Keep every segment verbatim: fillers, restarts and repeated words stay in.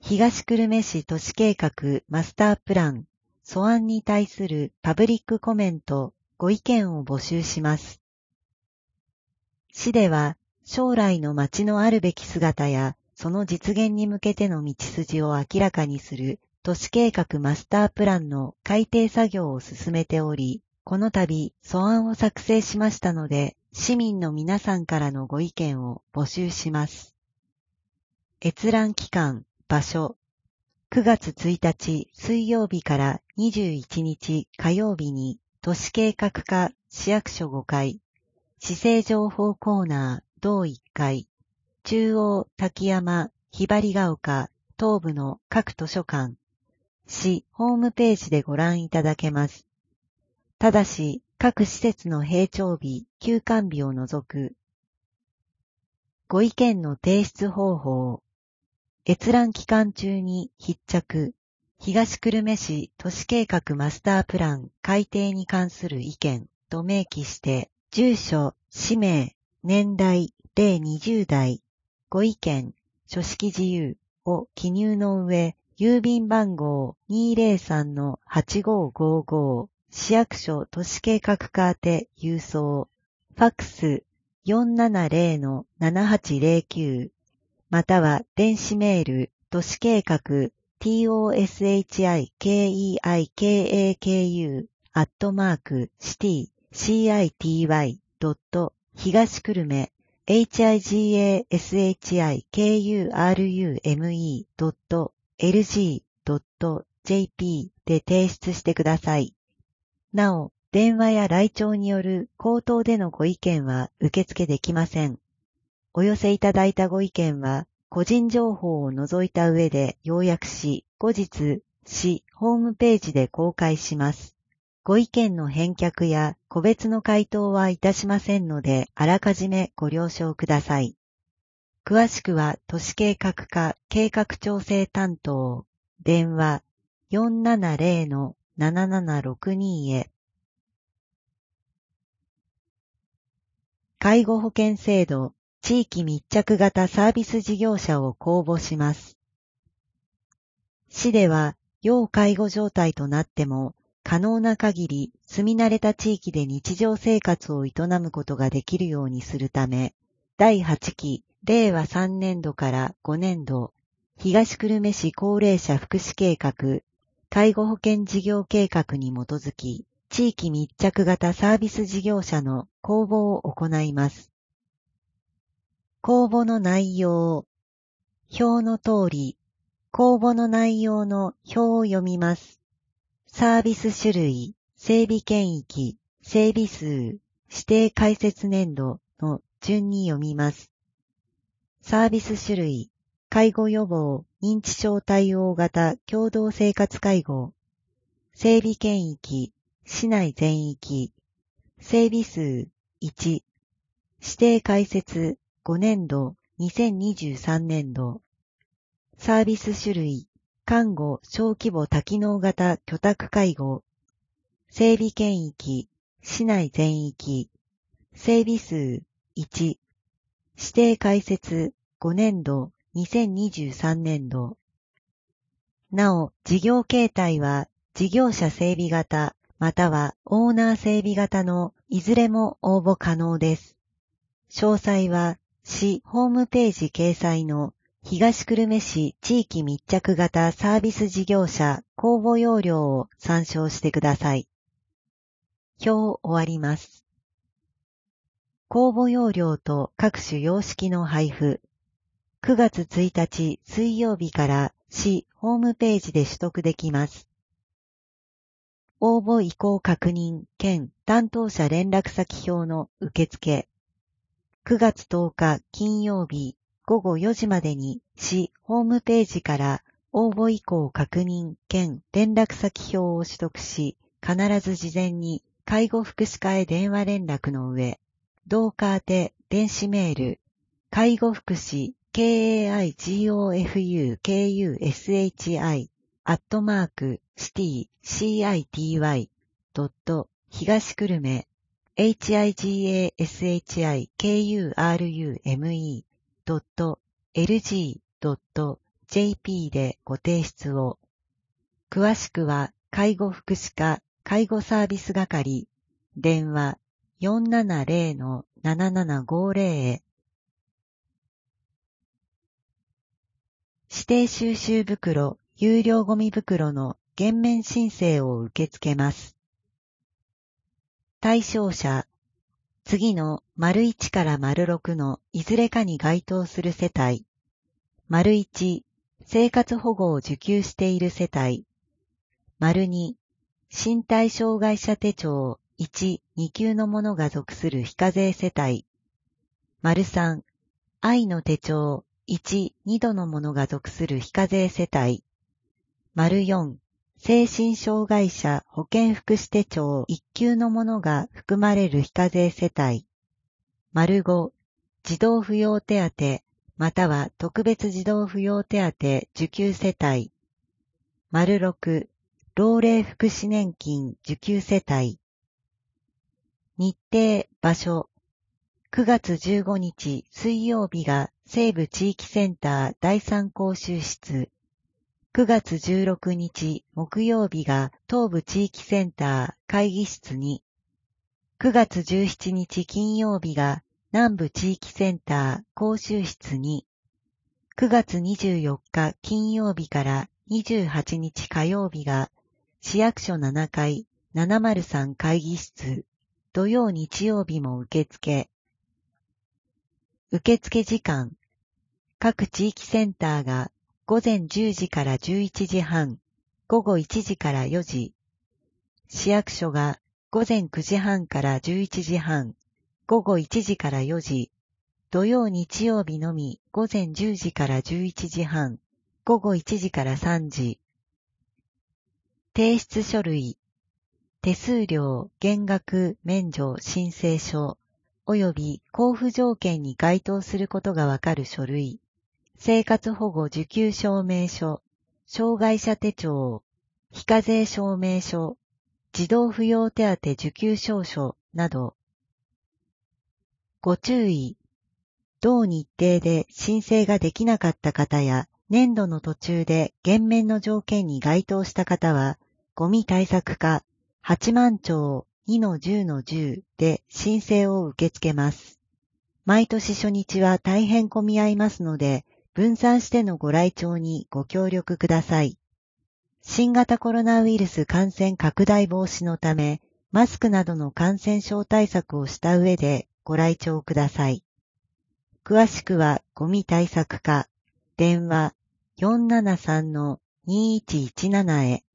東久留米市都市計画マスタープラン素案に対するパブリックコメント、ご意見を募集します。市では将来の町のあるべき姿やその実現に向けての道筋を明らかにする都市計画マスタープランの改定作業を進めており、この度素案を作成しましたので、市民の皆さんからのご意見を募集します。閲覧期間、場所、くがつついたち水曜日からにじゅういちにち火曜日に都市計画課市役所ごかい、市政情報コーナー同いっかい、中央滝山ひばりが丘東部の各図書館、市ホームページでご覧いただけます。ただし、各施設の閉庁日、休館日を除く。ご意見の提出方法。閲覧期間中に必着、東久留米市都市計画マスタープラン改定に関する意見と明記して、住所、氏名、年代、れいにじゅうだい、ご意見、書式自由を記入の上、郵便番号 にーぜろさんのはちごーごーごー、市役所都市計画課宛て郵送、ファックス よんななぜろのななはちぜろきゅう、または電子メール、都市計画、toshikeikaku、アットマーク、シティ、city、ドット、東久留米、higashikurume、ドット、エルジー、ドット、ジェーピー で提出してください。なお、電話や来庁による口頭でのご意見は受付できません。お寄せいただいたご意見は、個人情報を除いた上で要約し、後日、市ホームページで公開します。ご意見の返却や個別の回答はいたしませんので、あらかじめご了承ください。詳しくは、都市計画課計画調整担当、電話 よんななぜろのななななろくに へ。介護保険制度、地域密着型サービス事業者を公募します。市では、要介護状態となっても、可能な限り住み慣れた地域で日常生活を営むことができるようにするため、だいはちきれいわさんねんどからごねんど、東久留米市高齢者福祉計画、介護保険事業計画に基づき、地域密着型サービス事業者の公募を行います。公募の内容。表の通り、公募の内容の表を読みます。サービス種類、整備圏域、整備数、指定開設年度の順に読みます。サービス種類、介護予防、認知症対応型共同生活介護。整備圏域、市内全域。整備数、いち。指定開設、ごねんど、にせんにじゅうさんねんど。サービス種類、看護小規模多機能型居宅介護。整備圏域、市内全域。整備数、いち。指定開設、ごねんど、にせんにじゅうさんねんど。なお、事業形態は、事業者整備型、またはオーナー整備型のいずれも応募可能です。詳細は、市ホームページ掲載の東久留米市地域密着型サービス事業者公募要領を参照してください。表終わります。公募要領と各種様式の配布。くがつついたち水曜日から市ホームページで取得できます。応募意向確認兼担当者連絡先表の受付。くがつとおか金曜日ごごよじまでに市ホームページから応募意向確認兼連絡先表を取得し、必ず事前に介護福祉課へ電話連絡の上、同課宛て電子メール、介護福祉 kaigofukushi アットマークシティ city ドット東久留米 higashikurume ドット エルジー ドットジェーピー でご提出を。詳しくは介護福祉課介護サービス係電話 よんななゼロ のななななごゼロ へ。指定収集袋有料ゴミ袋の減免申請を受け付けます。対象者、次の丸いちから丸ろくのいずれかに該当する世帯。丸いち、生活保護を受給している世帯。丸に、身体障害者手帳いち、に級のものが属する非課税世帯。丸さん、愛の手帳いち、に度のものが属する非課税世帯。丸よん、精神障害者保健福祉手帳いっ級のものが含まれる非課税世帯。丸ご、児童扶養手当または特別児童扶養手当受給世帯。丸ろく、老齢福祉年金受給世帯。日程、場所。くがつじゅうごにち水曜日が西部地域センターだいさん講習室。くがつじゅうろくにち木曜日が東部地域センター会議室に。くがつじゅうしちにち金曜日が南部地域センター講習室に。くがつにじゅうよっか金曜日からにじゅうはちにち火曜日が市役所ななかいななまるさん会議室。土曜日曜日も受付。受付時間。各地域センターが午前じゅうじからじゅういちじはん、午後いちじからよじ。市役所が午前くじはんからじゅういちじはん、午後いちじからよじ。土曜日曜日のみ午前じゅうじからじゅういちじはん、午後いちじからさんじ。提出書類。手数料、減額、免除、申請書、及び交付条件に該当することがわかる書類。生活保護受給証明書、障害者手帳、非課税証明書、児童扶養手当受給証書など。ご注意。同日程で申請ができなかった方や、年度の途中で減免の条件に該当した方は、ゴミ対策課八幡町 にのじゅうのじゅう で申請を受け付けます。毎年初日は大変混み合いますので、分散してのご来庁にご協力ください。新型コロナウイルス感染拡大防止のため、マスクなどの感染症対策をした上でご来庁ください。詳しくはゴミ対策課、電話 よんななさんのにいちいちなな へ。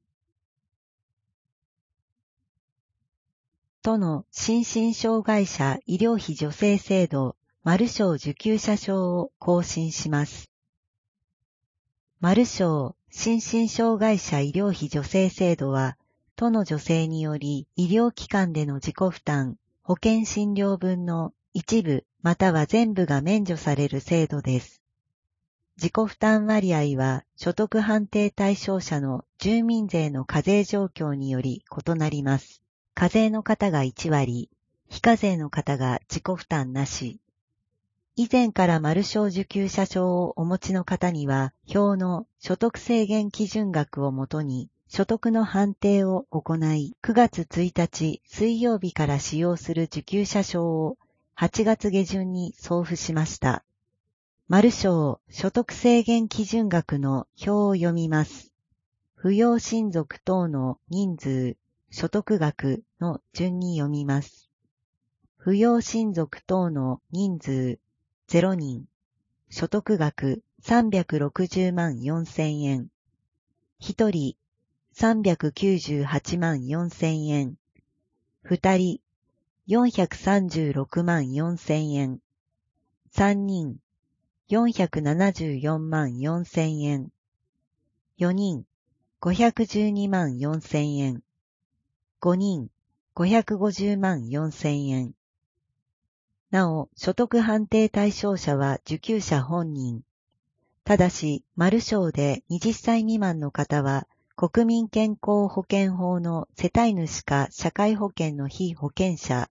都の心身障害者医療費助成制度、マル賞受給者証を更新します。マル賞心身障害者医療費助成制度は、都の助成により医療機関での自己負担、保険診療分の一部または全部が免除される制度です。自己負担割合は所得判定対象者の住民税の課税状況により異なります。課税の方がいちわり、非課税の方が自己負担なし。以前からマル賞受給者証をお持ちの方には、表の所得制限基準額をもとに、所得の判定を行い、くがつついたち水曜日から使用する受給者証をはちがつげじゅんに送付しました。マル賞所得制限基準額の表を読みます。扶養親族等の人数、所得額の順に読みます。扶養親族等の人数ゼロにん、所得額さんびゃくろくじゅうまんよんせんえん、ひとりさんびゃくきゅうじゅうはちまんよんせんえん、ふたりよんひゃくさんじゅうろくまんよんせんえん、さんにんよんひゃくななじゅうよんまんよんせんえん、よにんごひゃくじゅうにまんよんせんえん、ごにんごひゃくごじゅうまんよんせんえん。なお、所得判定対象者は受給者本人。ただし、マル賞ではたち未満の方は、国民健康保険法の世帯主か社会保険の被保険者、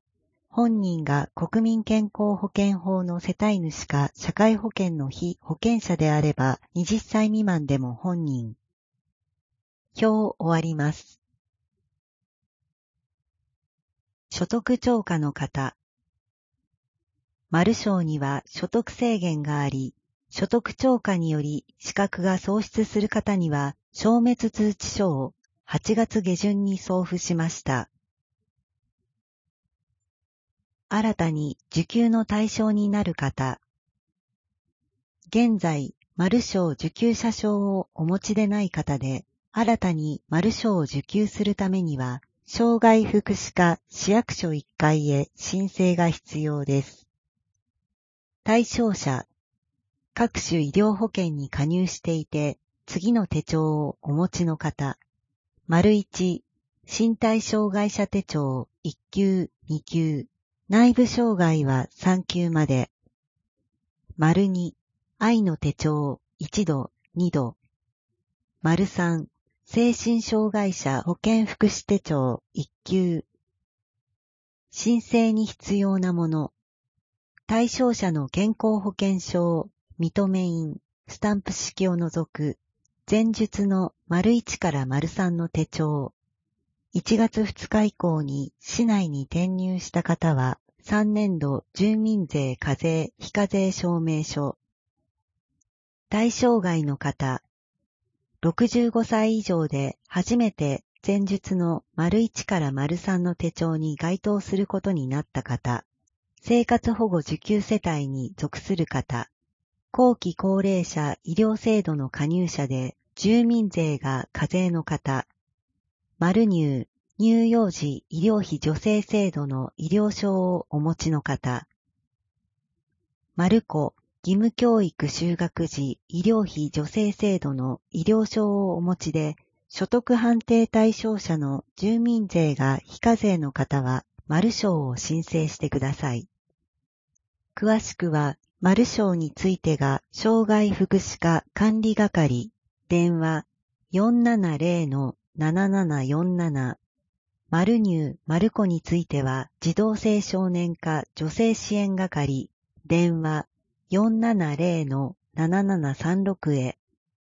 本人が国民健康保険法の世帯主か社会保険の被保険者であればはたち未満でも本人。表終わります。所得超過の方。丸章には所得制限があり、所得超過により資格が喪失する方には消滅通知書をはちがつ下旬に送付しました。新たに受給の対象になる方。現在、丸章受給者証をお持ちでない方で、新たに丸章を受給するためには、障害福祉課市役所いっかいへ申請が必要です。対象者。各種医療保険に加入していて、次の手帳をお持ちの方。丸いち、身体障害者手帳いっ級、に級。内部障害はさん級まで。丸に、愛の手帳いち度、に度。丸さん、精神障害者保健福祉手帳いっ級。申請に必要なもの。対象者の健康保険証、認め印、スタンプ式を除く、前述の丸いちから丸さんの手帳。いちがつふつか以降に市内に転入した方は、さんねん度住民税課税非課税証明書。対象外の方。ろくじゅうごさい以上で初めて前述の丸いちから丸さんの手帳に該当することになった方。生活保護受給世帯に属する方。後期高齢者医療制度の加入者で住民税が課税の方。丸入、乳幼児医療費助成制度の医療証をお持ちの方。丸子、義務教育就学時医療費助成制度の医療証をお持ちで、所得判定対象者の住民税が非課税の方は、丸章を申請してください。詳しくは、丸章についてが、障害福祉課管理係、電話 よんななゼロのななななよんなな、丸入丸子については、児童青少年課女性支援係、電話よんななゼロのななななさんろくへ。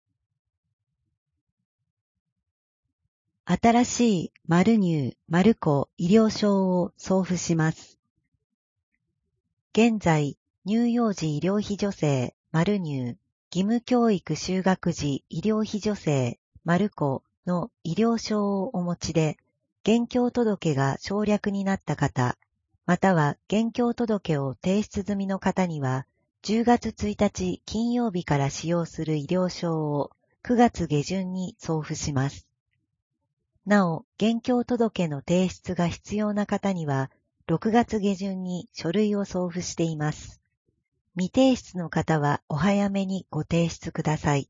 新しい丸入丸子医療証を送付します。現在、乳幼児医療費助成丸入義務教育就学時医療費助成丸子の医療証をお持ちで、現況届が省略になった方、または現況届を提出済みの方には、じゅうがつついたち金曜日から使用する医療証をくがつ下旬に送付します。なお、現況届の提出が必要な方には、ろくがつ下旬に書類を送付しています。未提出の方はお早めにご提出ください。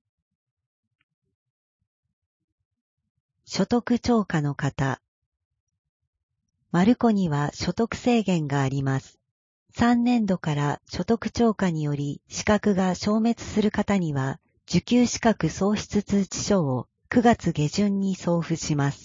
所得超過の方。丸子には所得制限があります。さんねん度から所得超過により資格が消滅する方には、受給資格喪失通知書をくがつ下旬に送付します。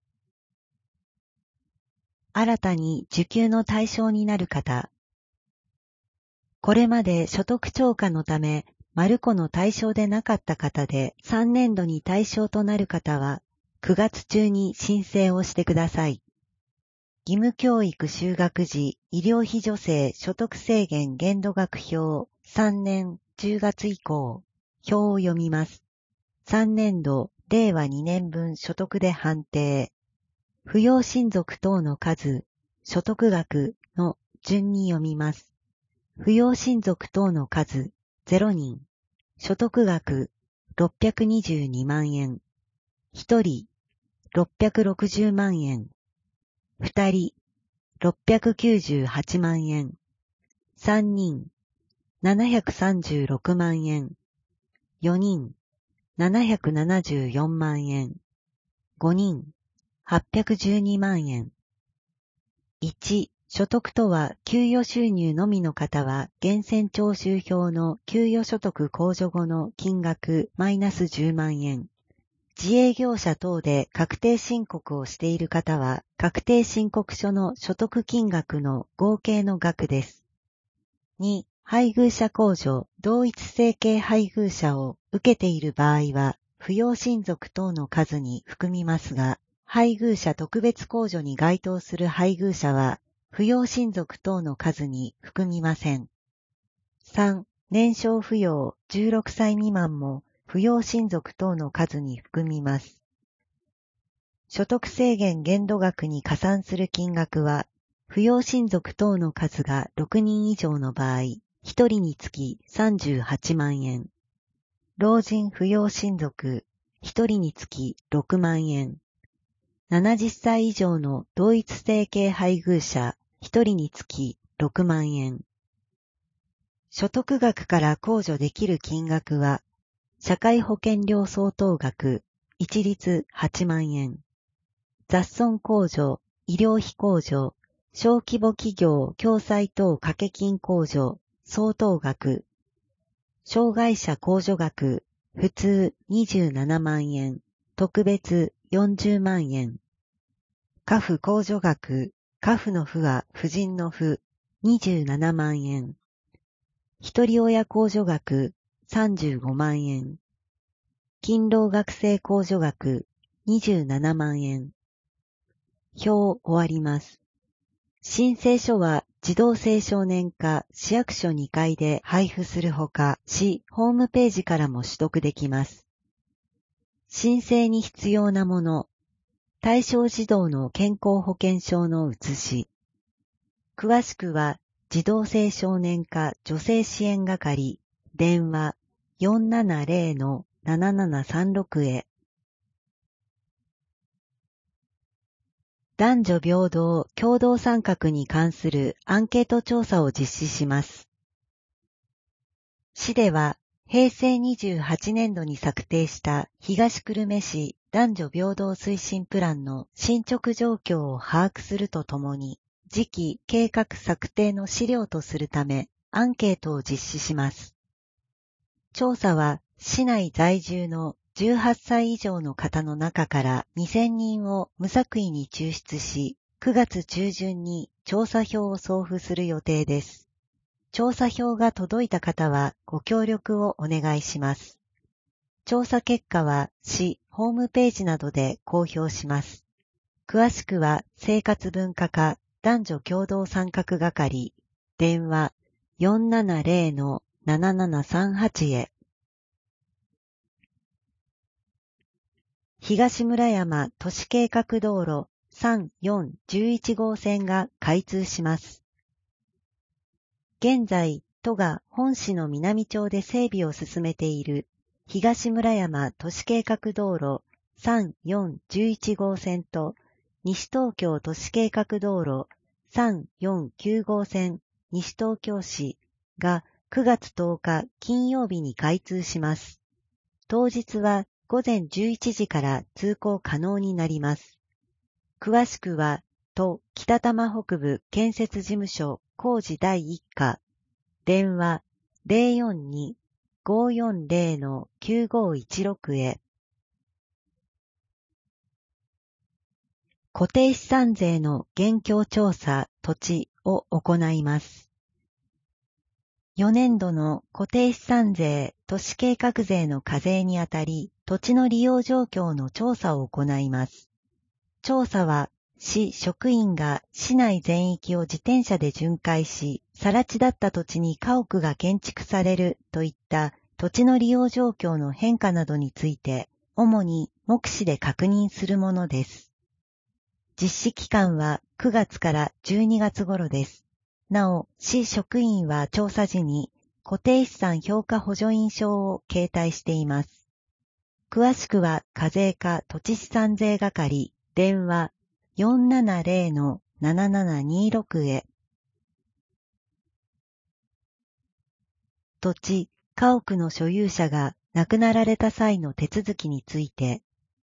新たに受給の対象になる方。これまで所得超過のため、丸子の対象でなかった方でさんねん度に対象となる方は、くがつ中に申請をしてください。義務教育就学時医療費助成所得制限限度額表さんねんじゅうがつ以降、表を読みます。さんねん度れいわにねんぶん所得で判定。扶養親族等の数、所得額の順に読みます。扶養親族等の数ゼロにん、所得額ろっぴゃくにじゅうにまんえん、ひとりろっぴゃくろくじゅうまんえん、ふたりろっぴゃくきゅうじゅうはちまんえん、さんにんななひゃくさんじゅうろくまんえん、よにんななひゃくななじゅうよんまんえん、ごにんはっぴゃくじゅうにまんえん。いち、所得とは給与収入のみの方は源泉徴収票の給与所得控除後の金額マイナスじゅうまんえん。 自営業者等で確定申告をしている方は、確定申告書の所得金額の合計の額です。に、配偶者控除、同一生計配偶者を受けている場合は、扶養親族等の数に含みますが、配偶者特別控除に該当する配偶者は、扶養親族等の数に含みません。さん、年少扶養じゅうろくさい未満も、扶養親族等の数に含みます。所得制限限度額に加算する金額は、扶養親族等の数がろくにん以上の場合、ひとりにつきさんじゅうはちまんえん。老人扶養親族、ひとりにつきろくまんえん。ななじゅっさい以上の同一生計配偶者、ひとりにつきろくまんえん。所得額から控除できる金額は、社会保険料相当額、一律はちまんえん。雑損控除、医療費控除、小規模企業共済等掛け金控除、相当額。障害者控除額、普通にじゅうななまんえん、特別よんじゅうまんえん。家父控除額、家父の父は夫人の父、にじゅうななまんえん。一人親控除額、さんじゅうごまんえん。勤労学生控除額、にじゅうななまんえん。表終わります。申請書は児童青少年課市役所にかいで配布するほか、市ホームページからも取得できます。申請に必要なもの、対象児童の健康保険証の写し。詳しくは、児童青少年課女性支援係、電話 よんななゼロ のななななさんろく へ。男女平等共同参画に関するアンケート調査を実施します。市では、平成にじゅうはちねんどに策定した東久留米市男女平等推進プランの進捗状況を把握するとともに、次期計画策定の資料とするため、アンケートを実施します。調査は、市内在住のじゅうはっさい以上の方の中からにせんにんを無作為に抽出し、くがつ中旬に調査票を送付する予定です。調査票が届いた方はご協力をお願いします。調査結果は市ホームページなどで公表します。詳しくは生活文化課男女共同参画係、電話 よんななゼロ のななななさんはち へ。東村山都市計画道路さん、よん、じゅういち号線が開通します。現在、都が本市の南町で整備を進めている東村山都市計画道路さん、よん、じゅういち号線と西東京都市計画道路さん、よん、きゅう号線西東京市がくがつとおか金曜日に開通します。当日はごぜんじゅういちじから通行可能になります。詳しくは、都北多摩北部建設事務所工事だいいっ課、電話 ゼロよんに ごーよんゼロ のきゅうごいちろく へ。固定資産税の現況調査土地を行います。よねんどの固定資産税都市計画税の課税にあたり、土地の利用状況の調査を行います。調査は、市職員が市内全域を自転車で巡回し、更地だった土地に家屋が建築されるといった土地の利用状況の変化などについて、主に目視で確認するものです。実施期間はくがつからじゅうにがつ頃です。なお、市職員は調査時に固定資産評価補助印章を携帯しています。詳しくは課税課土地資産税係、電話 よんななゼロ のななななにろく へ。土地、家屋の所有者が亡くなられた際の手続きについて、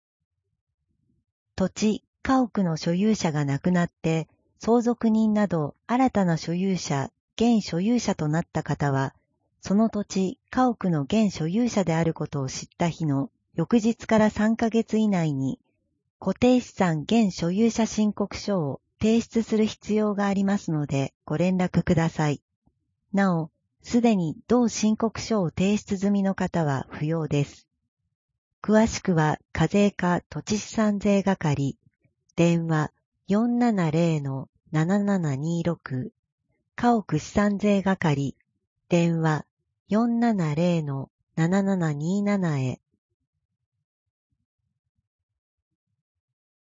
土地、家屋の所有者が亡くなって相続人など新たな所有者、現所有者となった方は、その土地、家屋の現所有者であることを知った日の翌日からさんかげつ以内に固定資産現所有者申告書を提出する必要がありますのでご連絡ください。なお、すでに同申告書を提出済みの方は不要です。詳しくは課税課土地資産税係、電話 よんななゼロ ななななにろく、家屋資産税係、電話 よんななゼロ ななななになな へ。